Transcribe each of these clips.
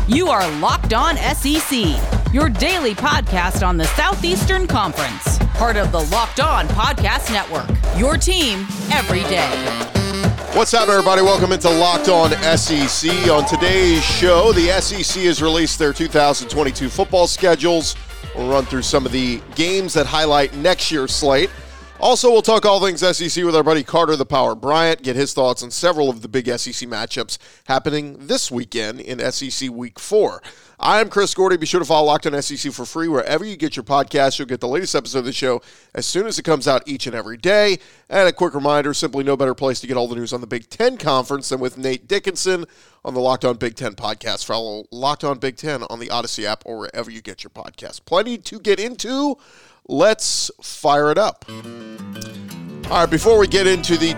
You are Locked On SEC, your daily podcast on the Southeastern Conference. Part of the Locked On Podcast Network, your team every day. What's up, everybody? Welcome into Locked On SEC. On today's show, the SEC has released their 2022 football schedules. We'll run through some of the games that highlight next year's slate. Also, we'll talk all things SEC with our buddy Carter the Power Bryant, get his thoughts on several of the big SEC matchups happening this weekend in SEC Week 4. I'm Chris Gordy. Be sure to follow Locked On SEC for free wherever you get your podcast. You'll get the latest episode of the show as soon as it comes out each and every day. And a quick reminder, simply no better place to get all the news on the Big Ten Conference than with Nate Dickinson on the Locked On Big Ten podcast. Follow Locked On Big Ten on the Odyssey app or wherever you get your podcast. Plenty to get into. Let's fire it up. All right, before we get into the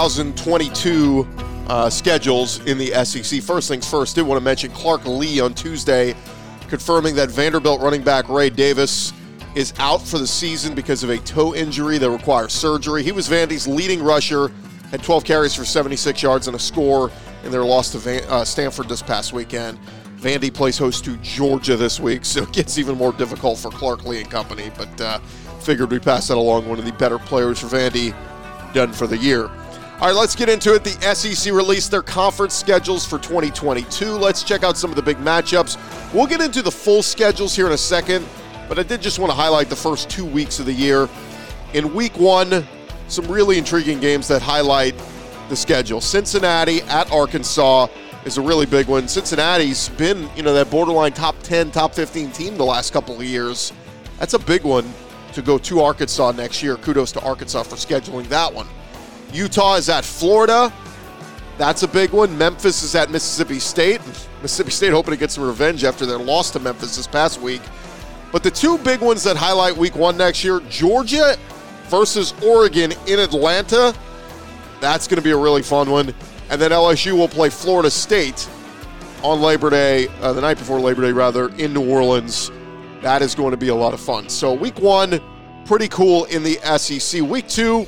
2022 schedules in the SEC, first things first, did want to mention Clark Lea on Tuesday confirming that Vanderbilt running back Ray Davis is out for the season because of a toe injury that requires surgery. He was Vandy's leading rusher, had 12 carries for 76 yards and a score in their loss to Stanford this past weekend. Vandy plays host to Georgia this week, so it gets even more difficult for Clark Lea and company, but figured we pass that along. One of the better players for Vandy done for the year. All right, let's get into it. The SEC released their conference schedules for 2022. Let's check out some of the big matchups. We'll get into the full schedules here in a second, but I did just want to highlight the first 2 weeks of the year. In Week 1, some really intriguing games that highlight the schedule. Cincinnati at Arkansas is a really big one. Cincinnati's been, that borderline top 10, top 15 team the last couple of years. That's a big one to go to Arkansas next year. Kudos to Arkansas for scheduling that one. Utah is at Florida. That's a big one. Memphis is at Mississippi State. Mississippi State hoping to get some revenge after their loss to Memphis this past week. But the two big ones that highlight Week 1 next year, Georgia versus Oregon in Atlanta. That's going to be a really fun one. And then LSU will play Florida State on Labor Day, the night before Labor Day, rather, in New Orleans. That is going to be a lot of fun. So Week 1, pretty cool in the SEC. Week 2,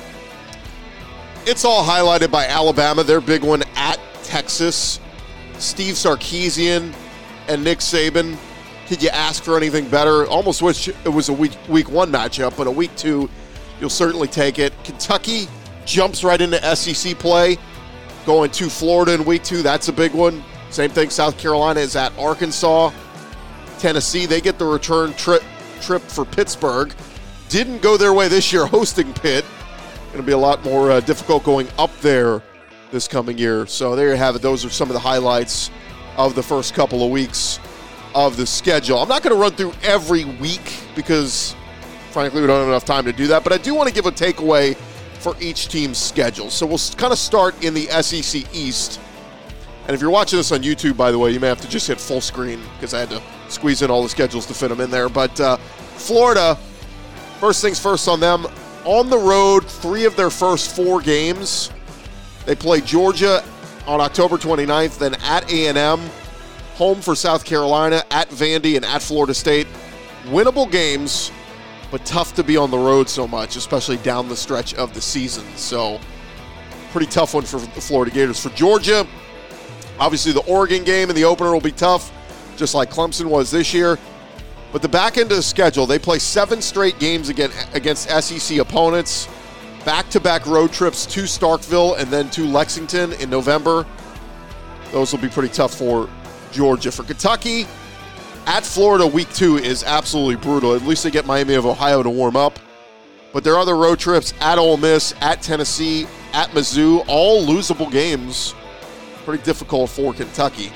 it's all highlighted by Alabama, their big one at Texas. Steve Sarkisian and Nick Saban. Could you ask for anything better? Almost wish it was a week 1 matchup, but a Week 2, you'll certainly take it. Kentucky jumps right into SEC play. Going to Florida in Week 2, that's a big one. Same thing, South Carolina is at Arkansas. Tennessee, they get the return trip for Pittsburgh. Didn't go their way this year hosting Pitt. Going to be a lot more difficult going up there this coming year. So there you have it. Those are some of the highlights of the first couple of weeks of the schedule. I'm not going to run through every week because, frankly, we don't have enough time to do that. But I do want to give a takeaway for each team's schedule. So we'll kind of start in the SEC East. And if you're watching this on YouTube, by the way, you may have to just hit full screen because I had to squeeze in all the schedules to fit them in there. But Florida, first things first on them. On the road, 3 of their first 4 games. They play Georgia on October 29th, then at A&M, home for South Carolina, at Vandy, and at Florida State. Winnable games, but tough to be on the road so much, especially down the stretch of the season. So, pretty tough one for the Florida Gators. For Georgia, obviously the Oregon game and the opener will be tough, just like Clemson was this year. But the back end of the schedule, they play 7 straight games against SEC opponents, back-to-back road trips to Starkville and then to Lexington in November. Those will be pretty tough for Georgia. For Kentucky, at Florida, Week 2 is absolutely brutal. At least they get Miami of Ohio to warm up. But their other road trips, at Ole Miss, at Tennessee, at Mizzou, all losable games. Pretty difficult for Kentucky.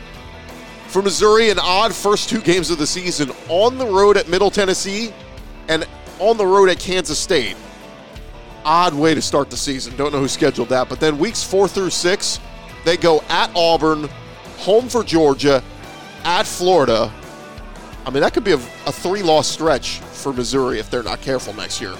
For Missouri, an odd first 2 games of the season, on the road at Middle Tennessee and on the road at Kansas State. Odd way to start the season. Don't know who scheduled that. But then weeks 4 through 6, they go at Auburn, home for Georgia, at Florida. I mean, that could be a 3-loss stretch for Missouri if they're not careful next year.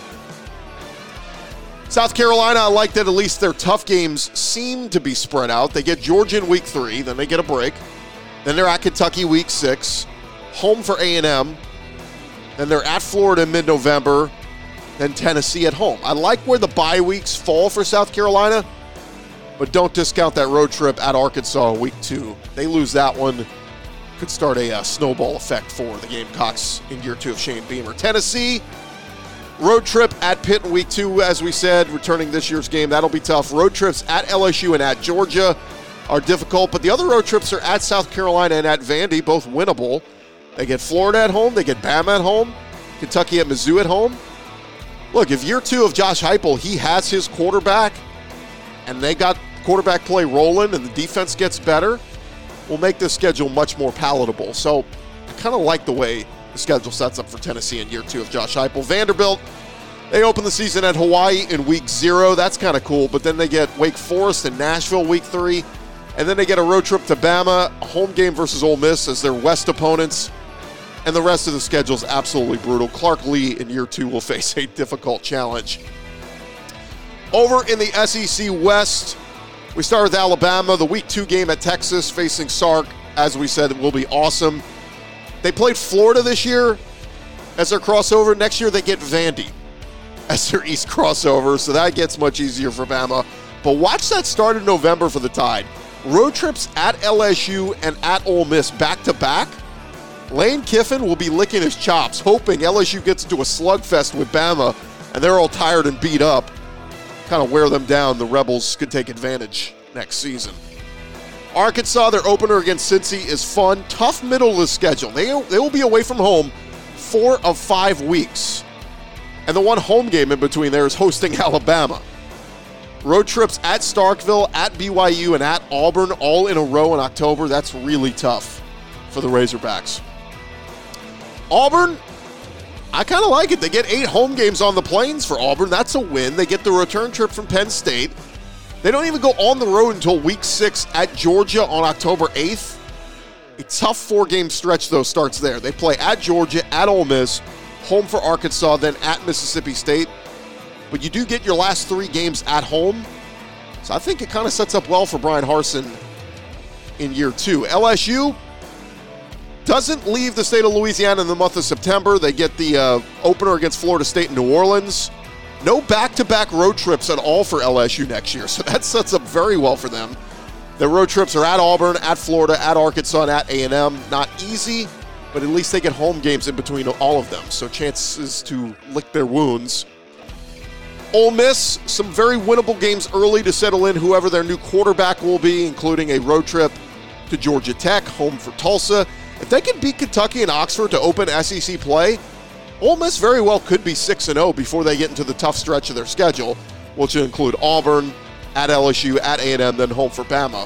South Carolina, I like that at least their tough games seem to be spread out. They get Georgia in Week 3, then they get a break. Then they're at Kentucky Week 6, home for A&M. Then they're at Florida in mid-November, then Tennessee at home. I like where the bye weeks fall for South Carolina, but don't discount that road trip at Arkansas in Week 2. They lose that one, could start a snowball effect for the Gamecocks in year 2 of Shane Beamer. Tennessee, road trip at Pitt in week 2, as we said, returning this year's game. That'll be tough. Road trips at LSU and at Georgia are difficult, but the other road trips are at South Carolina and at Vandy, both winnable. They get Florida at home, they get Bama at home, Kentucky at Mizzou at home. Look, if year 2 of Josh Heupel, he has his quarterback, and they got quarterback play rolling and the defense gets better, will make this schedule much more palatable. So I kind of like the way the schedule sets up for Tennessee in year 2 of Josh Heupel. Vanderbilt, they open the season at Hawaii in week 0. That's kind of cool, but then they get Wake Forest and Nashville week 3, and then they get a road trip to Bama, a home game versus Ole Miss as their West opponents, and the rest of the schedule is absolutely brutal. Clark Lee in year 2 will face a difficult challenge. Over in the SEC West, we start with Alabama. The week 2 game at Texas facing Sark, as we said, will be awesome. They played Florida this year as their crossover. Next year they get Vandy as their East crossover, so that gets much easier for Bama. But watch that start in November for the Tide. Road trips at LSU and at Ole Miss back-to-back. Lane Kiffin will be licking his chops, hoping LSU gets into a slugfest with Bama, and they're all tired and beat up. Kind of wear them down. The Rebels could take advantage next season. Arkansas, their opener against Cincy is fun. Tough middle of the schedule. They will be away from home 4 of 5 weeks. And the one home game in between there is hosting Alabama. Road trips at Starkville, at BYU, and at Auburn all in a row in October. That's really tough for the Razorbacks. Auburn, I kind of like it. They get 8 home games on the Plains for Auburn. That's a win. They get the return trip from Penn State. They don't even go on the road until week 6 at Georgia on October 8th. A tough 4-game stretch, though, starts there. They play at Georgia, at Ole Miss, home for Arkansas, then at Mississippi State. But you do get your last 3 games at home. So I think it kind of sets up well for Brian Harsin in year 2. LSU doesn't leave the state of Louisiana in the month of September. They get the opener against Florida State in New Orleans. No back-to-back road trips at all for LSU next year, so that sets up very well for them. Their road trips are at Auburn, at Florida, at Arkansas, and at A&M. Not easy, but at least they get home games in between all of them, so chances to lick their wounds. Ole Miss, some very winnable games early to settle in whoever their new quarterback will be, including a road trip to Georgia Tech, home for Tulsa. If they can beat Kentucky and Oxford to open SEC play, Ole Miss very well could be 6-0 before they get into the tough stretch of their schedule, which will include Auburn, at LSU, at A&M, then home for Bama.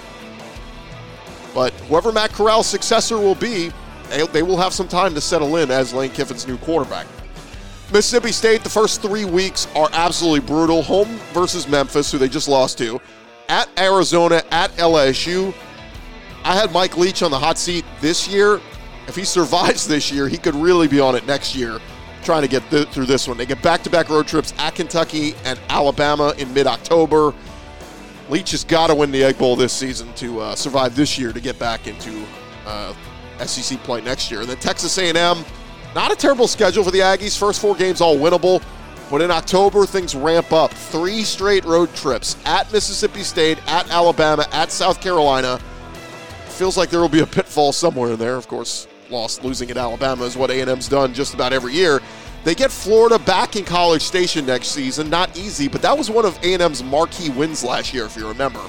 But whoever Matt Corral's successor will be, they will have some time to settle in as Lane Kiffin's new quarterback. Mississippi State, the first 3 weeks are absolutely brutal. Home versus Memphis, who they just lost to. At Arizona, at LSU. I had Mike Leach on the hot seat this year. If he survives this year, he could really be on it next year, trying to get through this one. They get back-to-back road trips at Kentucky and Alabama in mid-October. Leach has got to win the Egg Bowl this season to survive this year to get back into SEC play next year. And then Texas A&M, not a terrible schedule for the Aggies. First 4 games all winnable. But in October, things ramp up. 3 straight road trips at Mississippi State, at Alabama, at South Carolina. Feels like there will be a pitfall somewhere in there. Of course, losing at Alabama is what A&M's done just about every year. They get Florida back in College Station next season. Not easy, but that was one of A&M's marquee wins last year, if you remember.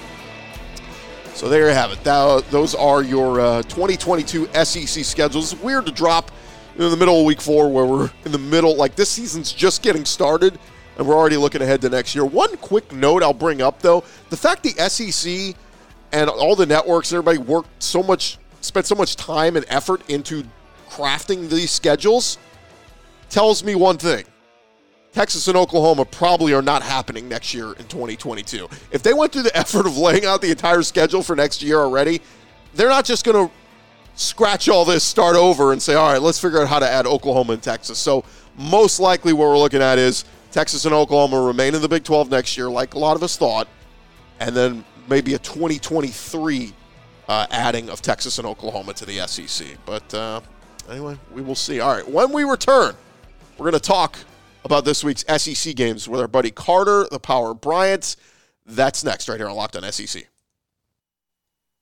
So there you have it. Those are your 2022 SEC schedules. It's weird to drop in the middle of week 4 where we're in the middle. Like, this season's just getting started, and we're already looking ahead to next year. One quick note I'll bring up, though. The fact the SEC and all the networks and everybody spent so much time and effort into crafting these schedules tells me one thing. Texas and Oklahoma probably are not happening next year in 2022. If they went through the effort of laying out the entire schedule for next year already, they're not just going to scratch all this, start over, and say, all right, let's figure out how to add Oklahoma and Texas. So most likely what we're looking at is Texas and Oklahoma remain in the Big 12 next year, like a lot of us thought, and then maybe a 2023 adding of Texas and Oklahoma to the SEC. But anyway, we will see. All right, when we return, we're going to talk about this week's SEC games with our buddy Carter, the Power Bryant. That's next right here on Locked On SEC.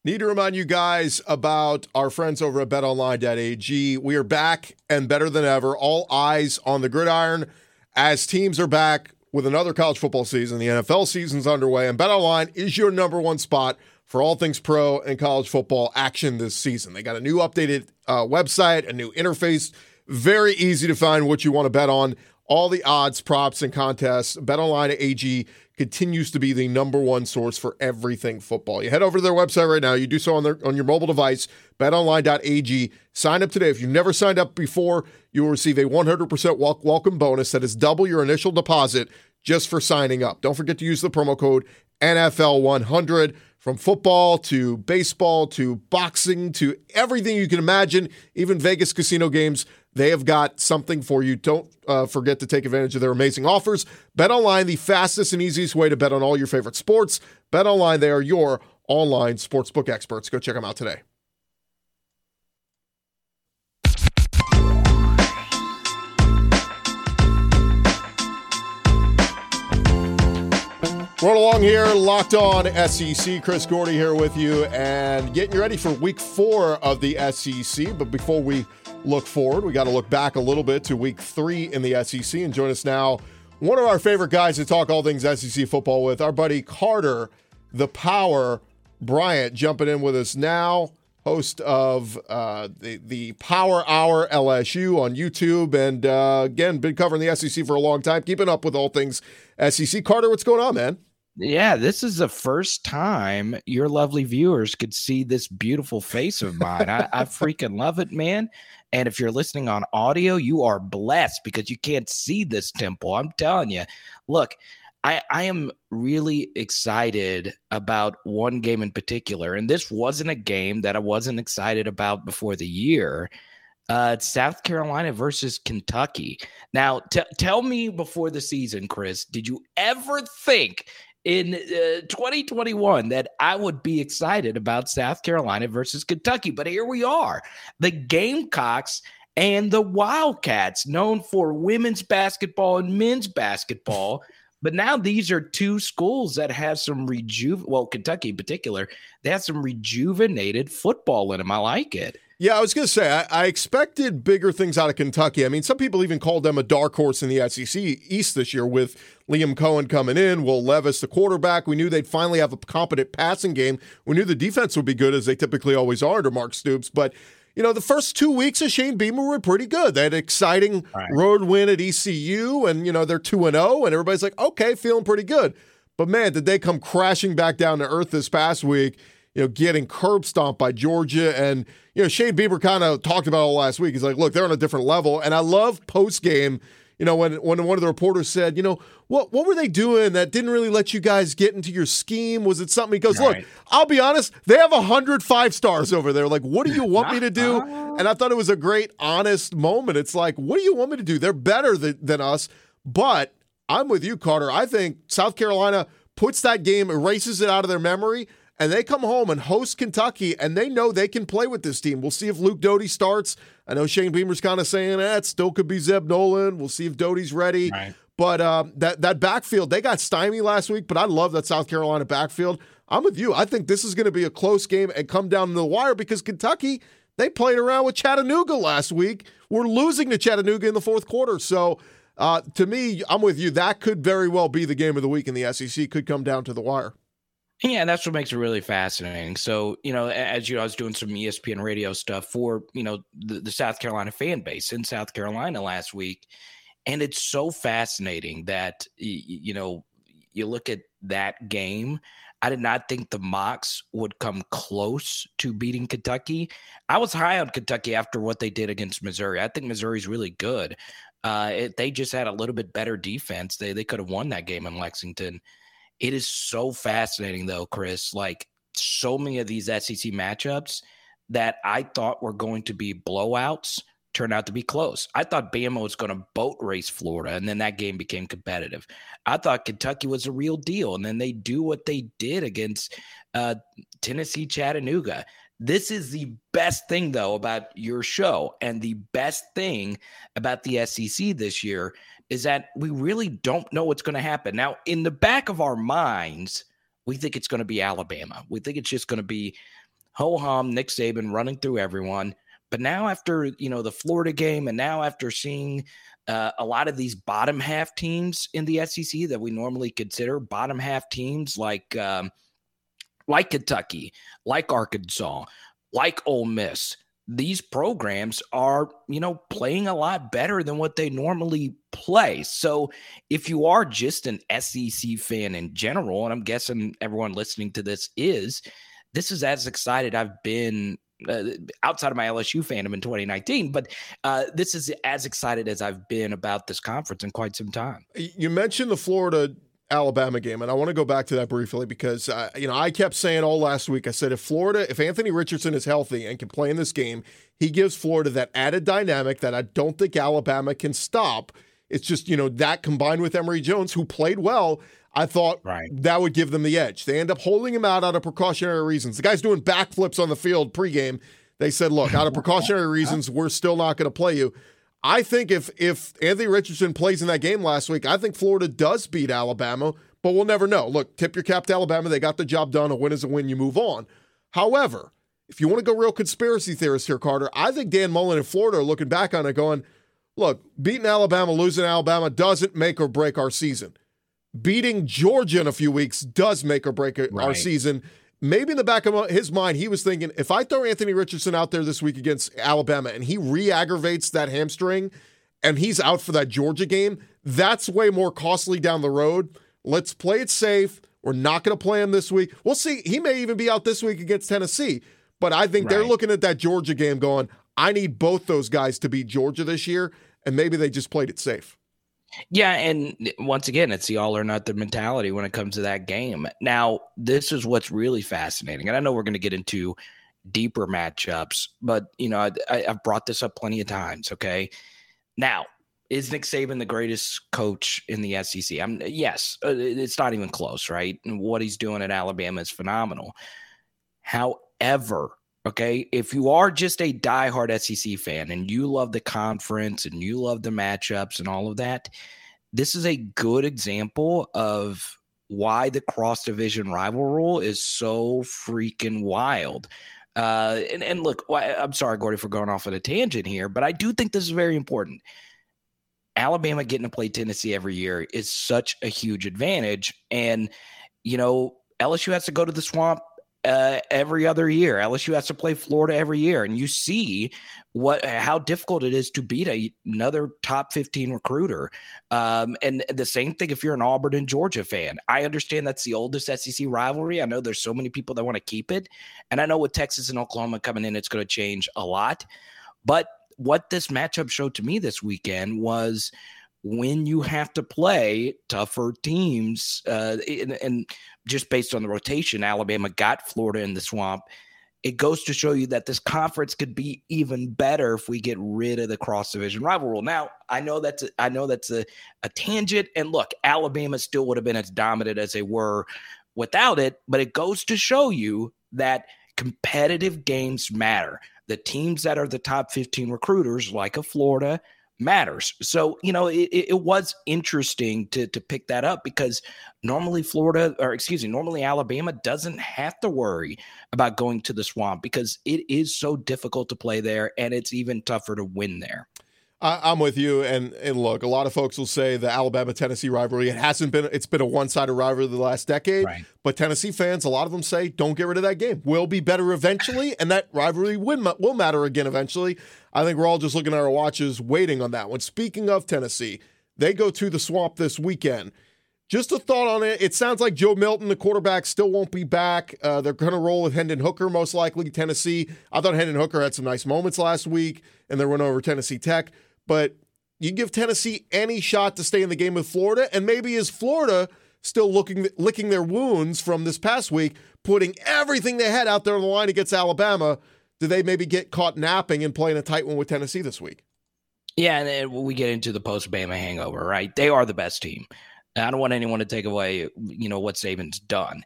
Need to remind you guys about our friends over at betonline.ag. We are back and better than ever. All eyes on the gridiron as teams are back with another college football season. The NFL season's underway, and BetOnline is your number one spot for all things pro and college football action this season. They got a new updated website, a new interface. Very easy to find what you want to bet on. All the odds, props, and contests. BetOnline.ag continues to be the number one source for everything football. You head over to their website right now. You do so on your mobile device, betonline.ag. Sign up today. If you've never signed up before, you will receive a 100% welcome bonus that is double your initial deposit just for signing up. Don't forget to use the promo code NFL100. From football to baseball to boxing to everything you can imagine, even Vegas casino games, they have got something for you. Don't forget to take advantage of their amazing offers. BetOnline, the fastest and easiest way to bet on all your favorite sports. BetOnline, they are your online sportsbook experts. Go check them out today. Rolling along here, Locked On SEC. Chris Gordy here with you and getting you ready for week 4 of the SEC. But before we look forward, we got to look back a little bit to week 3 in the SEC. And join us now, one of our favorite guys to talk all things SEC football with, our buddy Carter, the Power Bryant, jumping in with us now, host of the Power Hour LSU on YouTube. And again, been covering the SEC for a long time, keeping up with all things SEC. Carter, what's going on, man? Yeah, this is the first time your lovely viewers could see this beautiful face of mine. I freaking love it, man. And if you're listening on audio, you are blessed because you can't see this temple. I'm telling you. Look, I am really excited about one game in particular. And this wasn't a game that I wasn't excited about before the year. It's South Carolina versus Kentucky. Now, tell me before the season, Chris, did you ever think in 2021 that I would be excited about South Carolina versus Kentucky? But here we are. The Gamecocks and the Wildcats, known for women's basketball and men's basketball. But now these are two schools that have some Kentucky in particular, they have some rejuvenated football in them. I like it. Yeah, I was going to say, I expected bigger things out of Kentucky. I mean, some people even called them a dark horse in the SEC East this year with Liam Cohen coming in, Will Levis, the quarterback. We knew they'd finally have a competent passing game. We knew the defense would be good, as they typically always are under Mark Stoops. But, you know, the first 2 weeks of Shane Beamer were pretty good. They had an exciting road win at ECU, and, you know, they're 2-0, and everybody's like, okay, feeling pretty good. But, man, did they come crashing back down to earth this past week, you know, getting curb stomped by Georgia. And, you know, Shane Beamer kind of talked about it last week. He's like, look, they're on a different level. And I love post-game, you know, when one of the reporters said, you know, what were they doing that didn't really let you guys get into your scheme? Was it something? He goes, look, I'll be honest, they have 100 5-stars over there. Like, what do you want me to do? And I thought it was a great, honest moment. It's like, what do you want me to do? They're better than us. But I'm with you, Carter. I think South Carolina puts that game, erases it out of their memory, and they come home and host Kentucky, and they know they can play with this team. We'll see if Luke Doty starts. I know Shane Beamer's kind of saying it still could be Zeb Nolan. We'll see if Doty's ready. Right. But that backfield, they got stymied last week, but I love that South Carolina backfield. I'm with you. I think this is going to be a close game and come down to the wire because Kentucky, they played around with Chattanooga last week. We're losing to Chattanooga in the fourth quarter. So to me, I'm with you. That could very well be the game of the week in the SEC. Could come down to the wire. Yeah, that's what makes it really fascinating. So, you know, as you know, I was doing some ESPN radio stuff for, you know, the South Carolina fan base in South Carolina last week. And it's so fascinating that, you know, you look at that game. I did not think the Mocs would come close to beating Kentucky. I was high on Kentucky after what they did against Missouri. I think Missouri's really good. They just had a little bit better defense. They could have won that game in Lexington. It is so fascinating, though, Chris, like so many of these SEC matchups that I thought were going to be blowouts turned out to be close. I thought Bama was going to boat race Florida, and then that game became competitive. I thought Kentucky was a real deal, and then they do what they did against Tennessee Chattanooga. This is the best thing, though, about your show, and the best thing about the SEC this year is that we really don't know what's going to happen. Now, in the back of our minds, we think it's going to be Alabama. We think it's just going to be ho-hum, Nick Saban running through everyone. But now after, the Florida game, and now after seeing a lot of these bottom half teams in the SEC that we normally consider bottom half teams like Kentucky, like Arkansas, like Ole Miss, these programs are, playing a lot better than what they normally play. So if you are just an SEC fan in general, and I'm guessing everyone listening to this is as excited I've been outside of my LSU fandom in 2019, but this is as excited as I've been about this conference in quite some time. You mentioned the Florida-Alabama game, and I want to go back to that briefly because, I kept saying all last week, I said if Anthony Richardson is healthy and can play in this game, he gives Florida that added dynamic that I don't think Alabama can stop. It's just, that combined with Emory Jones, who played well, I thought that would give them the edge. They end up holding him out of precautionary reasons. The guy's doing backflips on the field pregame. They said, look, out of precautionary reasons, we're still not going to play you. I think if Anthony Richardson plays in that game last week, I think Florida does beat Alabama, but we'll never know. Look, tip your cap to Alabama. They got the job done. A win is a win. You move on. However, if you want to go real conspiracy theorist here, Carter, I think Dan Mullen and Florida are looking back on it going, look, beating Alabama, losing Alabama doesn't make or break our season. Beating Georgia in a few weeks does make or break our season. Maybe in the back of his mind, he was thinking, if I throw Anthony Richardson out there this week against Alabama and he re-aggravates that hamstring and he's out for that Georgia game, that's way more costly down the road. Let's play it safe. We're not going to play him this week. We'll see. He may even be out this week against Tennessee. But I think they're looking at that Georgia game going, I need both those guys to beat Georgia this year, and maybe they just played it safe. Yeah, and once again, it's the all or nothing mentality when it comes to that game. Now, this is what's really fascinating, and I know we're going to get into deeper matchups, but, I've brought this up plenty of times, okay? Now, is Nick Saban the greatest coach in the SEC? Yes, it's not even close, right? And what he's doing at Alabama is phenomenal. However, okay, if you are just a diehard SEC fan and you love the conference and you love the matchups and all of that, this is a good example of why the cross-division rival rule is so freaking wild. And look, I'm sorry, Gordy, for going off on a tangent here, but I do think this is very important. Alabama getting to play Tennessee every year is such a huge advantage. And, LSU has to go to the Swamp every other year. LSU has to play Florida every year. And you see how difficult it is to beat another top 15 recruiter. And the same thing if you're an Auburn and Georgia fan. I understand that's the oldest SEC rivalry. I know there's so many people that want to keep it. And I know with Texas and Oklahoma coming in, it's going to change a lot. But what this matchup showed to me this weekend was when you have to play tougher teams, and just based on the rotation, Alabama got Florida in the Swamp. It goes to show you that this conference could be even better if we get rid of the cross-division rival rule. Now, I know that's a tangent, and look, Alabama still would have been as dominant as they were without it, but it goes to show you that competitive games matter. The teams that are the top 15 recruiters, like a Florida, matters. So, it was interesting to pick that up because normally Alabama doesn't have to worry about going to the Swamp because it is so difficult to play there and it's even tougher to win there. I'm with you, and look, a lot of folks will say the Alabama-Tennessee rivalry, it's been a one-sided rivalry the last decade, right. But Tennessee fans, a lot of them say, don't get rid of that game. We'll be better eventually, and that rivalry will matter again eventually. I think we're all just looking at our watches waiting on that one. Speaking of Tennessee, they go to the Swamp this weekend. Just a thought on it. It sounds like Joe Milton, the quarterback, still won't be back. They're going to roll with Hendon Hooker, most likely, Tennessee. I thought Hendon Hooker had some nice moments last week, and they went over Tennessee Tech. But you give Tennessee any shot to stay in the game with Florida, and maybe is Florida still licking their wounds from this past week, putting everything they had out there on the line against Alabama? Do they maybe get caught napping and playing a tight one with Tennessee this week? Yeah, and then we get into the post-Bama hangover, right? They are the best team. I don't want anyone to take away, what Saban's done.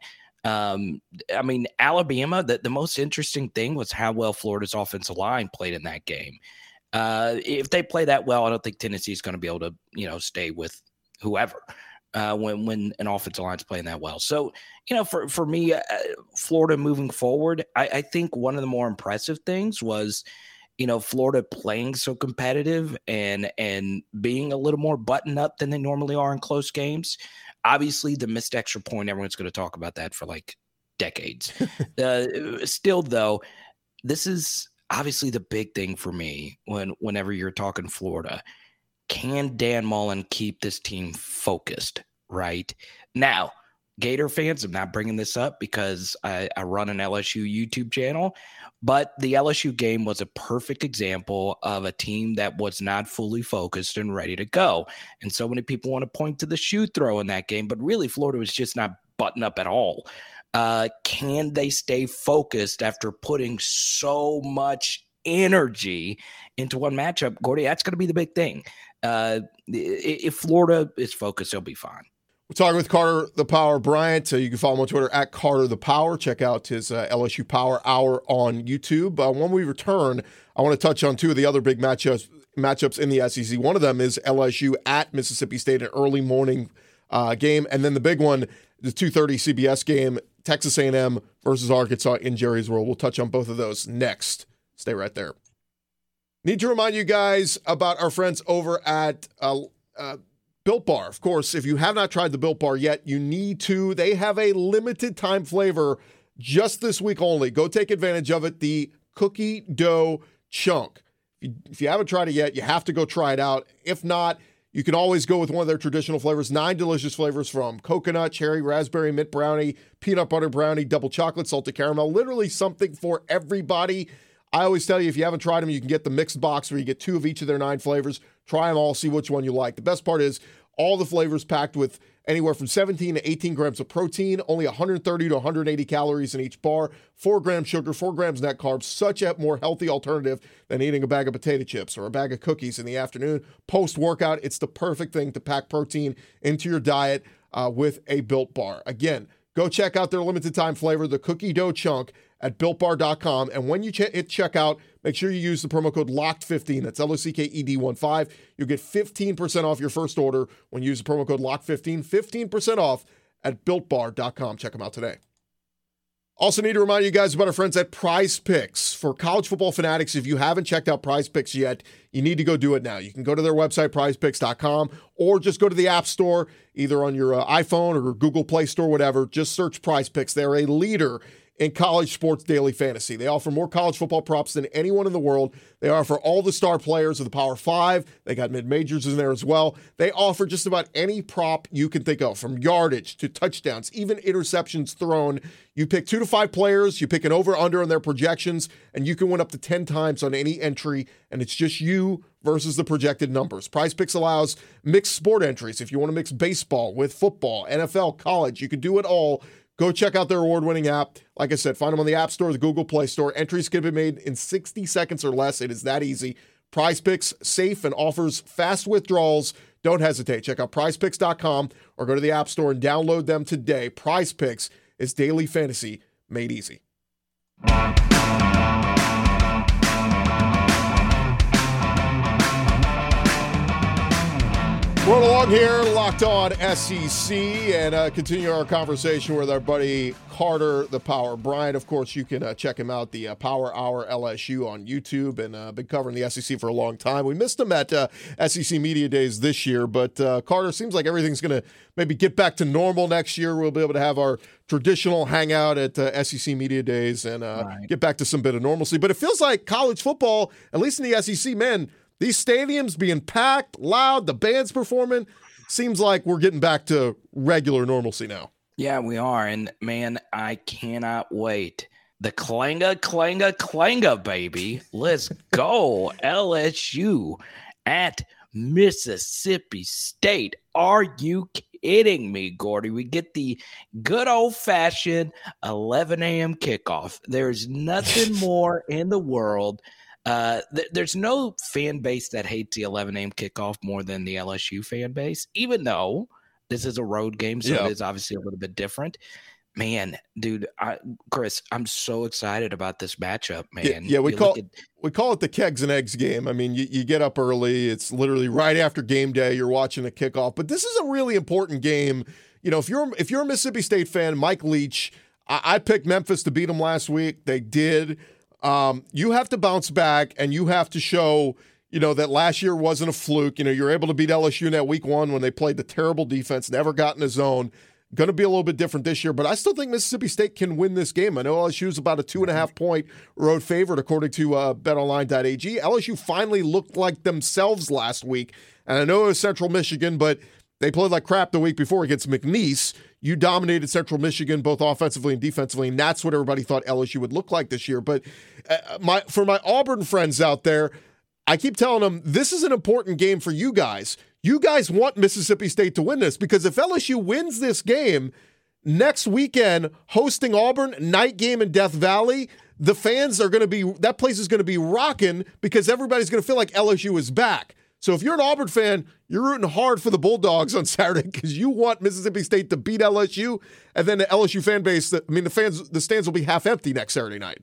Alabama, the most interesting thing was how well Florida's offensive line played in that game. If they play that well, I don't think Tennessee's going to be able to, stay with whoever. when an offensive line's playing that well. So, for me, Florida moving forward, I think one of the more impressive things was, Florida playing so competitive and being a little more buttoned up than they normally are in close games. Obviously, the missed extra point, everyone's going to talk about that for like decades. Still, though, this is obviously the big thing for me whenever you're talking Florida. Can Dan Mullen keep this team focused, right? Now, Gator fans, I'm not bringing this up because I run an LSU YouTube channel, but the LSU game was a perfect example of a team that was not fully focused and ready to go. And so many people want to point to the shoe throw in that game, but really Florida was just not buttoned up at all. Can they stay focused after putting so much energy into one matchup? Gordy, that's going to be the big thing. If Florida is focused, they'll be fine. We're talking with Carter the Power Bryant. You can follow him on Twitter at Carter the Power. Check out his LSU Power Hour on YouTube. When we return, I want to touch on two of the other big matchups in the SEC. One of them is LSU at Mississippi State, an early morning game. And then the big one, the 2:30 CBS game, Texas A&M versus Arkansas in Jerry's World. We'll touch on both of those next. Stay right there. Need to remind you guys about our friends over at Built Bar. Of course, if you have not tried the Built Bar yet, you need to. They have a limited time flavor just this week only. Go take advantage of it. The cookie dough chunk. If you haven't tried it yet, you have to go try it out. If not, you can always go with one of their traditional flavors. 9 delicious flavors from coconut, cherry, raspberry, mint brownie, peanut butter brownie, double chocolate, salted caramel. Literally something for everybody. I always tell you, if you haven't tried them, you can get the mixed box where you get 2 of each of their 9 flavors. Try them all, see which one you like. The best part is all the flavors packed with anywhere from 17 to 18 grams of protein, only 130 to 180 calories in each bar, 4 grams sugar, 4 grams net carbs, such a more healthy alternative than eating a bag of potato chips or a bag of cookies in the afternoon. Post-workout, it's the perfect thing to pack protein into your diet with a Built Bar. Again, go check out their limited time flavor, the cookie dough chunk, at BuiltBar.com. And when you hit checkout, make sure you use the promo code LOCKED15. That's LOCKED15. You'll get 15% off your first order when you use the promo code LOCKED15. 15% off at BuiltBar.com. Check them out today. Also need to remind you guys about our friends at Prize Picks. For college football fanatics, if you haven't checked out Prize Picks yet, you need to go do it now. You can go to their website, prizepicks.com, or just go to the App Store, either on your iPhone or Google Play Store, whatever. Just search Prize Picks. They're a leader in college sports daily fantasy. They offer more college football props than anyone in the world. They offer all the star players of the Power 5. They got mid-majors in there as well. They offer just about any prop you can think of, from yardage to touchdowns, even interceptions thrown. You pick 2 to 5 players, you pick an over-under on their projections, and you can win up to 10 times on any entry, and it's just you versus the projected numbers. Prize Picks allows mixed sport entries. If you want to mix baseball with football, NFL, college, you can do it all. Go check out their award-winning app. Like I said, find them on the App Store, the Google Play Store. Entries can be made in 60 seconds or less. It is that easy. Prize Picks, safe and offers fast withdrawals. Don't hesitate. Check out prizepicks.com or go to the App Store and download them today. Prize Picks is daily fantasy made easy. Rolling along here, Locked On SEC, and continue our conversation with our buddy Carter the Power Bryant. Of course, you can check him out, the Power Hour LSU on YouTube, and been covering the SEC for a long time. We missed him at SEC Media Days this year, but Carter, seems like everything's going to maybe get back to normal next year. We'll be able to have our traditional hangout at SEC Media Days and get back to some bit of normalcy. But it feels like college football, at least in the SEC, man, these stadiums being packed, loud, the band's performing, seems like we're getting back to regular normalcy now. Yeah, we are. And, man, I cannot wait. The clanger, baby. Let's go. LSU at Mississippi State. Are you kidding me, Gordy? We get the good old-fashioned 11 a.m. kickoff. There's nothing more in the world. There's no fan base that hates the 11 a.m. kickoff more than the LSU fan base, even though this is a road game, so It is obviously a little bit different. Man, dude, Chris, I'm so excited about this matchup, man. Yeah, we call it the kegs and eggs game. I mean, you get up early. It's literally right after game day. You're watching the kickoff. But this is a really important game. If you're a Mississippi State fan, Mike Leach, I picked Memphis to beat them last week. They did. You have to bounce back, and you have to show, that last year wasn't a fluke. You're able to beat LSU in that week one when they played the terrible defense, never got in the zone. Going to be a little bit different this year, but I still think Mississippi State can win this game. I know LSU is about a 2.5-point road favorite, according to betonline.ag. LSU finally looked like themselves last week, and I know it was Central Michigan, but they played like crap the week before against McNeese. You dominated Central Michigan both offensively and defensively, and that's what everybody thought LSU would look like this year. But for my Auburn friends out there, I keep telling them this is an important game for you guys. You guys want Mississippi State to win this because if LSU wins this game next weekend, hosting Auburn, night game in Death Valley, the fans are going to be, that place is going to be rocking because everybody's going to feel like LSU is back. So if you're an Auburn fan, you're rooting hard for the Bulldogs on Saturday because you want Mississippi State to beat LSU, and then the LSU fan base, the stands will be half empty next Saturday night.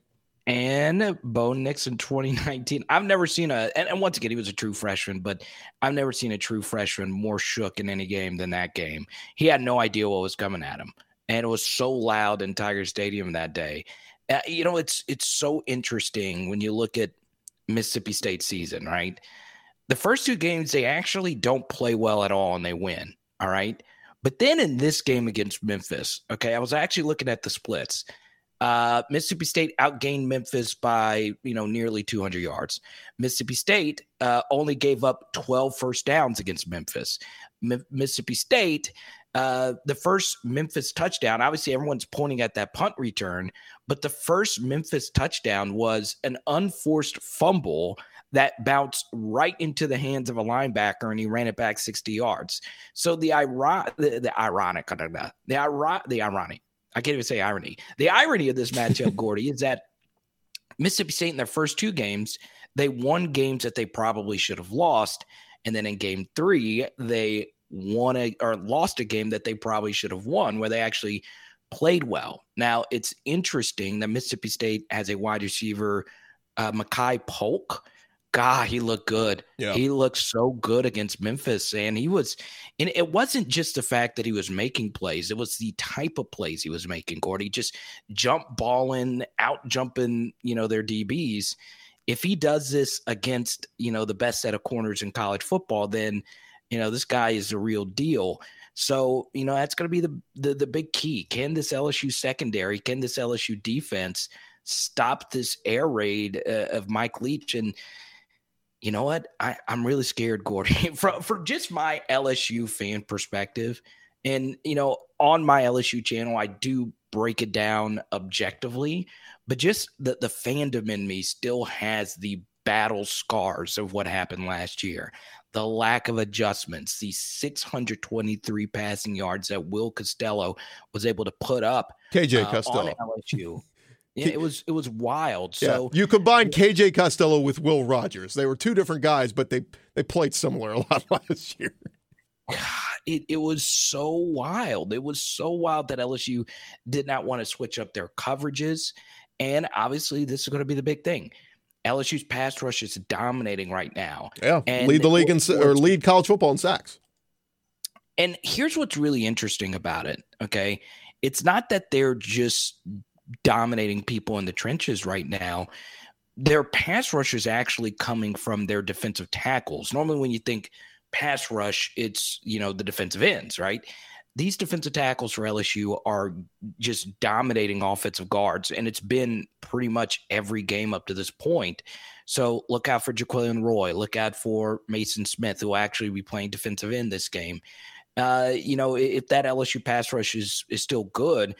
And Bo Nix in 2019. I've never seen and once again, he was a true freshman, but I've never seen a true freshman more shook in any game than that game. He had no idea what was coming at him. And it was so loud in Tiger Stadium that day. It's so interesting when you look at Mississippi State season, right? The first two games, they actually don't play well at all and they win. All right. But then in this game against Memphis, okay, I was actually looking at the splits. Mississippi State outgained Memphis by, nearly 200 yards. Mississippi State only gave up 12 first downs against Memphis. Mississippi State, the first Memphis touchdown, obviously everyone's pointing at that punt return, but the first Memphis touchdown was an unforced fumble that bounced right into the hands of a linebacker, and he ran it back 60 yards. So the ironic, I can't even say irony. The irony of this matchup, Gordy, is that Mississippi State in their first two games, they won games that they probably should have lost. And then in game 3, they lost a game that they probably should have won, where they actually played well. Now, it's interesting that Mississippi State has a wide receiver, Makai Polk. God, he looked good. Yeah. He looked so good against Memphis. And it wasn't just the fact that he was making plays. It was the type of plays he was making, Gordy. Just jump balling, out jumping, their DBs. If he does this against, the best set of corners in college football, then, this guy is the real deal. So, that's going to be the big key. Can this LSU secondary, can this LSU defense stop this air raid of Mike Leach? And you know what? I'm really scared, Gordy, for just my LSU fan perspective. And, on my LSU channel, I do break it down objectively, but just the fandom in me still has the battle scars of what happened last year. The lack of adjustments, the 623 passing yards that Will Costello was able to put up KJ Costello on LSU. Yeah, it was wild. So you combine KJ Costello with Will Rogers. They were two different guys, but they played similar a lot last year. It was so wild. It was so wild that LSU did not want to switch up their coverages. And obviously, this is going to be the big thing. LSU's pass rush is dominating right now. Yeah, and lead the league lead college football in sacks. And here's what's really interesting about it. Okay, it's not that they're just dominating people in the trenches right now. Their pass rush is actually coming from their defensive tackles. Normally when you think pass rush, it's, the defensive ends, right? These defensive tackles for LSU are just dominating offensive guards, and it's been pretty much every game up to this point. So look out for Jaquelin Roy. Look out for Mason Smith, who will actually be playing defensive end this game. If that LSU pass rush is still good,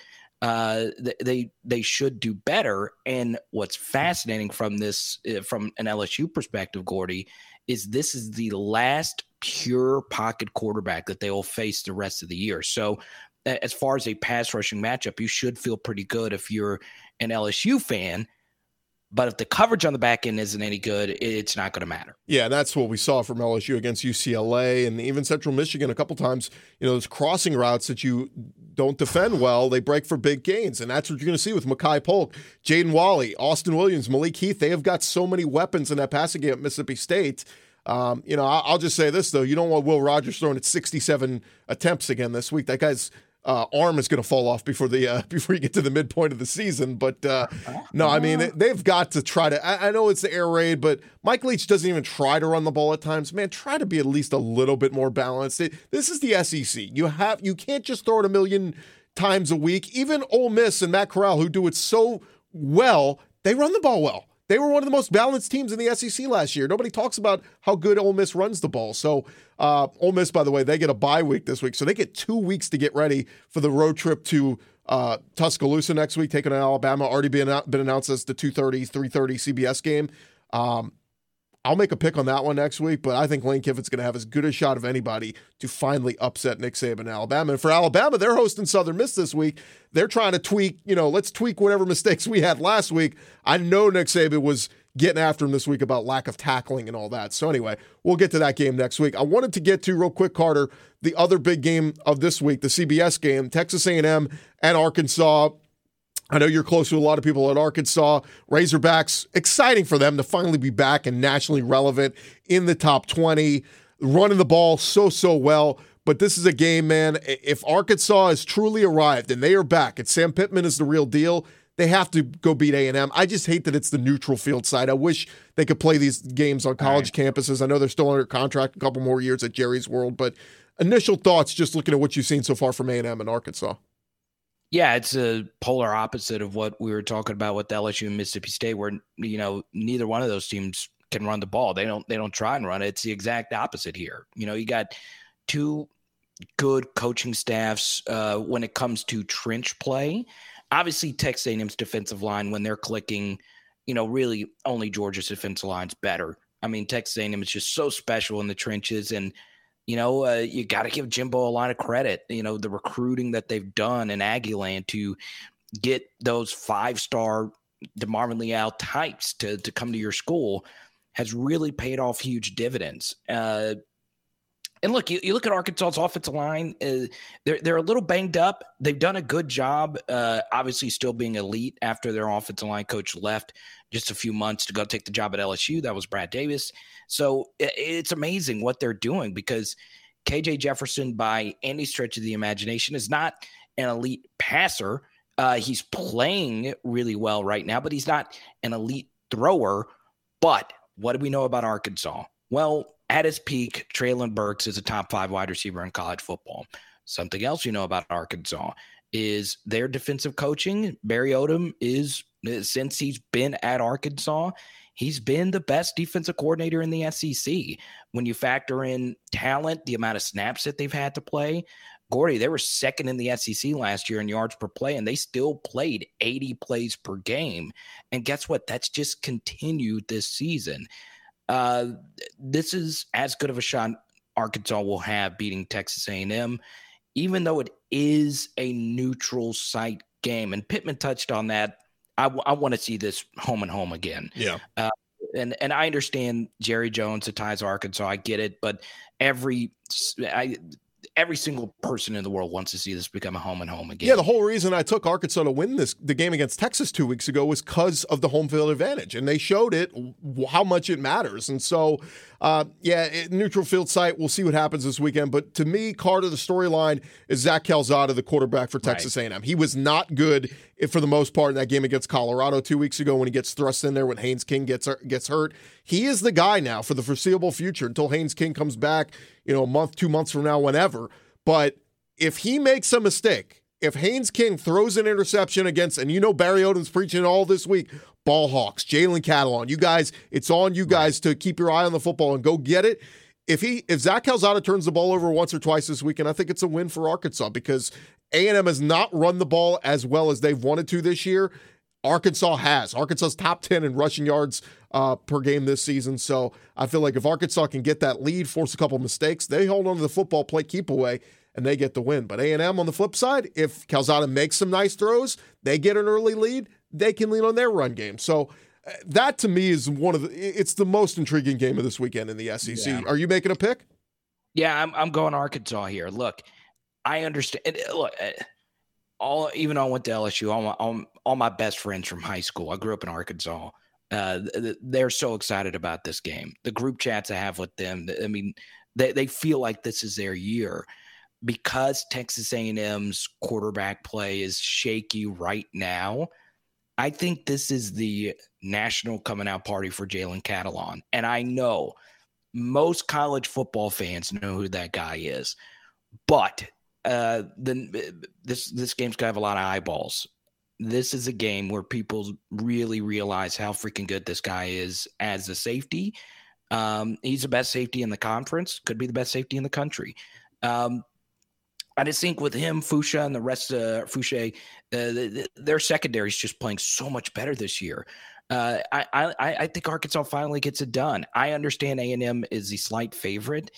they should do better. And what's fascinating from this, from an LSU perspective, Gordy, is this is the last pure pocket quarterback that they will face the rest of the year. So as far as a pass rushing matchup, you should feel pretty good if you're an LSU fan. But if the coverage on the back end isn't any good, it's not going to matter. Yeah, that's what we saw from LSU against UCLA and even Central Michigan a couple times. Those crossing routes that you don't defend well, they break for big gains. And that's what you're going to see with Mekhi Polk, Jaden Walley, Austin Williams, Malik Heath. They have got so many weapons in that passing game at Mississippi State. I'll just say this, though. You don't want Will Rogers throwing at 67 attempts again this week. That guy's arm is going to fall off before you get to the midpoint of the season. But no, I mean, they've got to try to. I know it's the air raid, but Mike Leach doesn't even try to run the ball at times. Man, try to be at least a little bit more balanced. This is the SEC. You can't just throw it a million times a week. Even Ole Miss and Matt Corral, who do it so well, they run the ball well. They were one of the most balanced teams in the SEC last year. Nobody talks about how good Ole Miss runs the ball. So Ole Miss, by the way, they get a bye week this week. So they get 2 weeks to get ready for the road trip to Tuscaloosa next week, taking on Alabama. Already been announced as the 2:30, 3:30 CBS game. I'll make a pick on that one next week, but I think Lane Kiffin's going to have as good a shot of anybody to finally upset Nick Saban and Alabama. And for Alabama, they're hosting Southern Miss this week. They're trying to tweak, let's tweak whatever mistakes we had last week. I know Nick Saban was getting after him this week about lack of tackling and all that. So anyway, we'll get to that game next week. I wanted to get to, real quick, Carter, the other big game of this week, the CBS game, Texas A&M and Arkansas. I know you're close to a lot of people at Arkansas. Razorbacks, exciting for them to finally be back and nationally relevant in the top 20, running the ball so well. But this is a game, man. If Arkansas has truly arrived and they are back and Sam Pittman is the real deal, they have to go beat A&M. I just hate that it's the neutral field side. I wish they could play these games on college campuses. I know they're still under contract a couple more years at Jerry's World, but initial thoughts just looking at what you've seen so far from A&M and Arkansas. Yeah, it's a polar opposite of what we were talking about with LSU and Mississippi State, where neither one of those teams can run the ball. They don't try and run it. It's the exact opposite here. You got two good coaching staffs when it comes to trench play. Obviously, Texas A&M's defensive line, when they're clicking, really only Georgia's defensive line's better. I mean, Texas A&M is just so special in the trenches, and you got to give Jimbo a lot of credit. The recruiting that they've done in Aggieland to get those 5-star DeMarvin Leal types to come to your school has really paid off huge dividends. And look, you look at Arkansas's offensive line, they're a little banged up. They've done a good job, obviously still being elite after their offensive line coach left just a few months to go take the job at LSU. That was Brad Davis. So it's amazing what they're doing, because KJ Jefferson, by any stretch of the imagination, is not an elite passer. He's playing really well right now, but he's not an elite thrower. But what do we know about Arkansas? Well, at his peak, Treylon Burks is a top 5 wide receiver in college football. Something else you know about Arkansas is their defensive coaching. Barry Odom is, since he's been at Arkansas, he's been the best defensive coordinator in the SEC. When you factor in talent, the amount of snaps that they've had to play, Gordy, they were second in the SEC last year in yards per play, and they still played 80 plays per game. And guess what? That's just continued this season. This is as good of a shot Arkansas will have beating Texas A&M, even though it is a neutral site game. And Pittman touched on that. I want to see this home and home again. Yeah. And I understand Jerry Jones ties Arkansas. I get it, but every single person in the world wants to see this become a home and home again. Yeah, the whole reason I took Arkansas to win the game against Texas 2 weeks ago was because of the home field advantage, and they showed it how much it matters. And so, neutral field site, we'll see what happens this weekend. But to me, Carter, the storyline is Zach Calzada, the quarterback for Texas A&M. He was not good for the most part in that game against Colorado 2 weeks ago when he gets thrust in there when Haynes King gets hurt. He is the guy now for the foreseeable future until Haynes King comes back, a month, 2 months from now, whenever. But if he makes a mistake, if Haynes King throws an interception against, and Barry Odom's preaching all this week, ball hawks, Jalen Catalon, you guys, it's on you guys to keep your eye on the football and go get it. If Zach Calzada turns the ball over once or twice this weekend, I think it's a win for Arkansas, because A&M has not run the ball as well as they've wanted to this year. Arkansas has. Arkansas's top 10 in rushing yards per game this season. So I feel like if Arkansas can get that lead, force a couple mistakes, they hold on to the football, play keep away, and they get the win. But A&M on the flip side, if Calzada makes some nice throws, they get an early lead, they can lean on their run game. So That to me is it's the most intriguing game of this weekend in the SEC. Yeah. Are you making a pick? Yeah, I'm going Arkansas here. Look, I understand. Look, even though I went to LSU, all my best friends from high school, I grew up in Arkansas. They're so excited about this game. The group chats I have with them, I mean, they feel like this is their year because Texas A&M's quarterback play is shaky right now. I think this is the national coming out party for Jalen Catalon. And I know most college football fans know who that guy is, but this game's gonna have a lot of eyeballs. This is a game where people really realize how freaking good this guy is as a safety. He's the best safety in the conference, could be the best safety in the country. I just think with him, Foucha, and the rest of Foucha, their secondary is just playing so much better this year. I think Arkansas finally gets it done. I understand A&M is the slight favorite.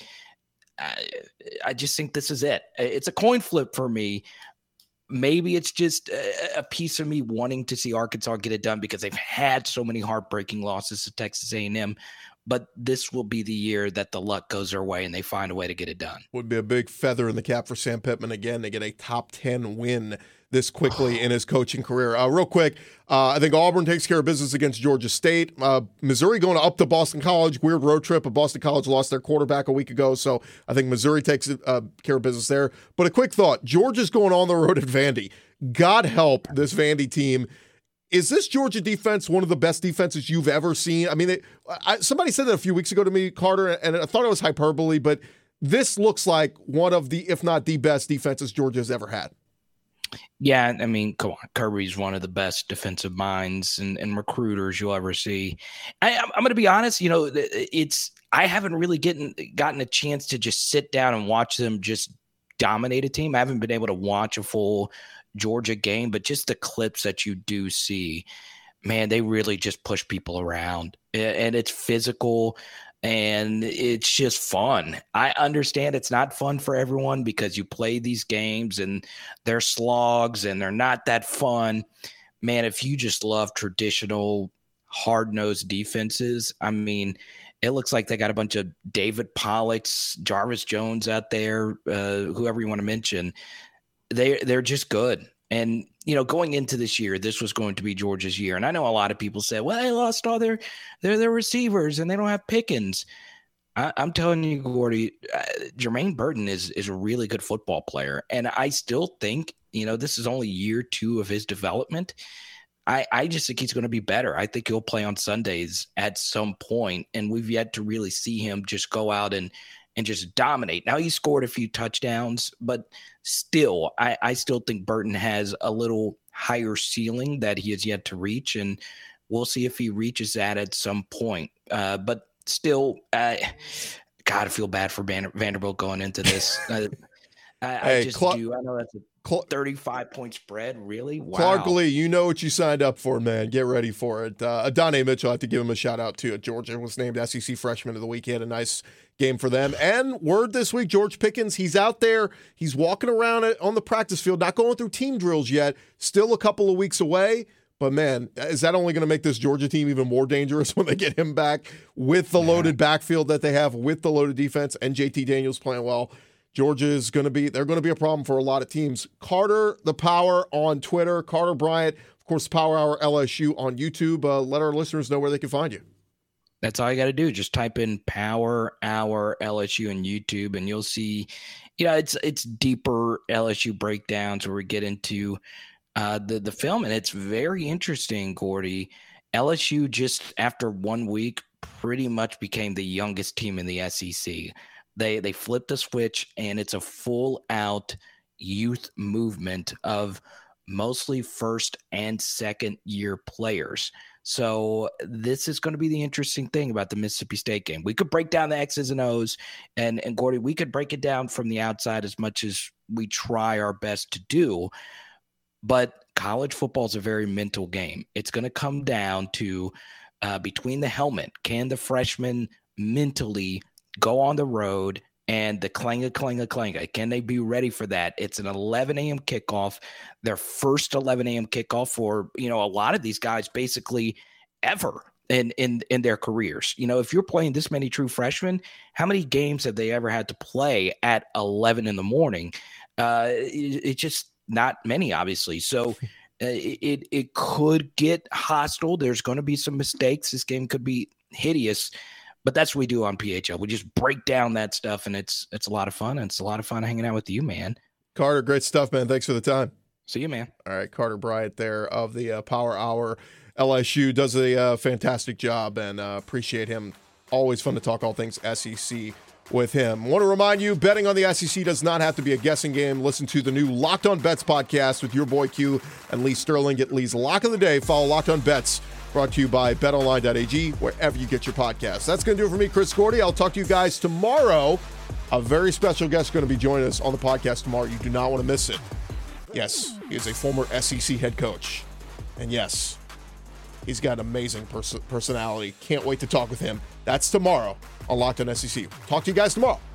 I just think this is it. It's a coin flip for me. Maybe it's just a piece of me wanting to see Arkansas get it done because they've had so many heartbreaking losses to Texas A&M. But this will be the year that the luck goes their way and they find a way to get it done. Would be a big feather in the cap for Sam Pittman again to get a top 10 win this quickly in his coaching career. Real quick, I think Auburn takes care of business against Georgia State. Missouri going up to Boston College. Weird road trip. Boston College lost their quarterback a week ago, so I think Missouri takes care of business there. But a quick thought, Georgia's going on the road at Vandy. God help this Vandy team. Is this Georgia defense one of the best defenses you've ever seen? I mean, somebody said that a few weeks ago to me, Carter, and I thought it was hyperbole, but this looks like one of the, if not the best defenses Georgia's ever had. Yeah, I mean, come on. Kirby's one of the best defensive minds and recruiters you'll ever see. I'm going to be honest, I haven't really gotten a chance to just sit down and watch them just dominate a team. I haven't been able to watch a full Georgia game, but just the clips that you do see, man, they really just push people around, and it's physical and it's just fun. I understand it's not fun for everyone because you play these games and they're slogs and they're not that fun. Man, if you just love traditional hard-nosed defenses, I mean, it looks like they got a bunch of David Pollocks, Jarvis Jones out there, whoever you want to mention. They're just good. And, going into this year, this was going to be Georgia's year. And I know a lot of people said, well, they lost all their receivers and they don't have Pickens. I'm telling you, Gordy, Jermaine Burton is a really good football player. And I still think, this is only year 2 of his development. I just think he's going to be better. I think he'll play on Sundays at some point, and we've yet to really see him just go out and just dominate. Now, he scored a few touchdowns, but still, I still think Burton has a little higher ceiling that he has yet to reach, and we'll see if he reaches that at some point. But still, God, I feel bad for Vanderbilt going into this. I just do. I know that's a 35-point spread, really? Wow. Clark Lee, you know what you signed up for, man. Get ready for it. Adonai Mitchell, I have to give him a shout-out, too. Georgia was named SEC Freshman of the Week. He had a nice game for them. And word this week, George Pickens, he's out there. He's walking around on the practice field, not going through team drills yet. Still a couple of weeks away. But, man, is that only going to make this Georgia team even more dangerous when they get him back with the loaded backfield that they have, with the loaded defense, and JT Daniels playing well? Georgia is going to be a problem for a lot of teams. Carter the Power on Twitter, Carter Bryant, of course, Power Hour LSU on YouTube. Let our listeners know where they can find you. That's all you got to do. Just type in Power Hour LSU on YouTube, and you'll see, it's deeper LSU breakdowns where we get into the film, and it's very interesting, Gordy. LSU just after 1 week pretty much became the youngest team in the SEC. They flipped the switch, and it's a full-out youth movement of mostly first and second-year players. So this is going to be the interesting thing about the Mississippi State game. We could break down the X's and O's, and Gordy, we could break it down from the outside as much as we try our best to do, but college football is a very mental game. It's going to come down to between the helmet, can the freshman mentally go on the road and the clinga. Can they be ready for that? It's an 11 a.m. kickoff, their first 11 a.m. kickoff for, a lot of these guys basically ever in their careers. You know, if you're playing this many true freshmen, how many games have they ever had to play at 11 in the morning? It's just not many, obviously. So it could get hostile. There's going to be some mistakes. This game could be hideous, but that's what we do on PHL. We just break down that stuff, and it's a lot of fun. And it's a lot of fun hanging out with you, man. Carter, great stuff, man. Thanks for the time. See you, man. All right, Carter Bryant there of the Power Hour. LSU does a fantastic job, and appreciate him. Always fun to talk all things SEC with him. Want to remind you, betting on the SEC does not have to be a guessing game. Listen to the new Locked On Bets podcast with your boy Q and Lee Sterling. Get Lee's Lock of the Day. Follow Locked On Bets, brought to you by betonline.ag, wherever you get your podcasts. That's going to do it for me, Chris Gordy. I'll talk to you guys tomorrow. A very special guest going to be joining us on the podcast tomorrow. You do not want to miss it. Yes, he is a former SEC head coach. And yes, he's got an amazing personality. Can't wait to talk with him. That's tomorrow on Locked On SEC. Talk to you guys tomorrow.